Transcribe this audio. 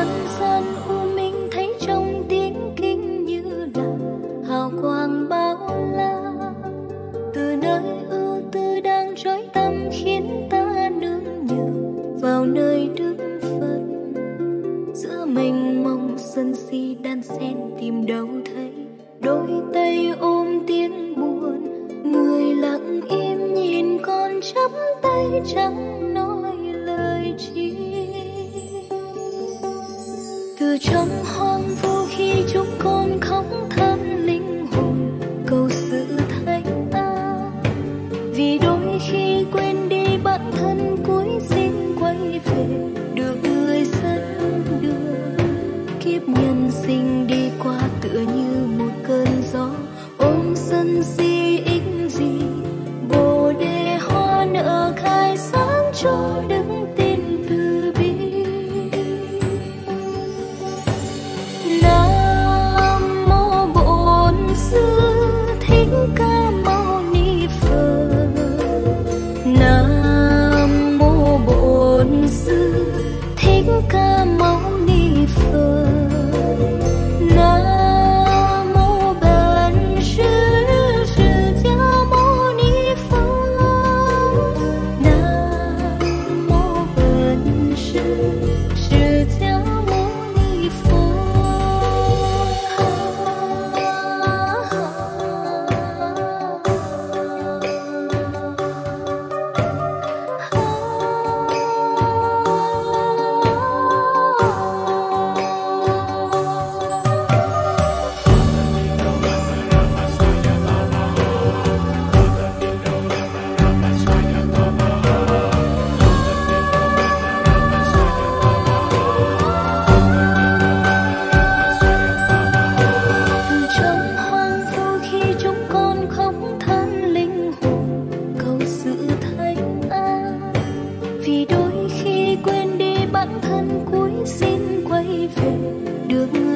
nhân gian u minh thấy trong tiếng kinh như là hào quang bao la. Từ nơi ưu tư đang trói tâm khiến ta nương nhờ vào nơi đức Phật. Giữa mênh mông sân si đan xen tìm đâu thấy đôi tay ôm tiếng buồn. Người lặng im nhìn con chắp tay chẳng nói lời chi. Từ trong hoang vu khi chúng con khóc than linh hồn cầu sự thánh an. Vì đôi khi quên đi bản thân cuối xin quay về được người dẫn đường. Kiếp nhân sinh đi qua tựa như một cơn gió ôm sân si ích gì. Bồ đề hoa nở khai sáng cho đức tin từ bi. Nam mô Bổn Sư Thích Ca Mâu Ni Phật. Nam mô Bổn Sư Thích Ca Mâu Ni Phật. Nam mô Bổn Sư释迦Mâu Ni Phật. Nam mô Bổn Sư释迦Mâu Ni Phật. Từ trong hoang vu khi chúng con khóc than linh hồn cầu sự thánh an. Vì đôi khi quên đi bản thân cuối xin quay về được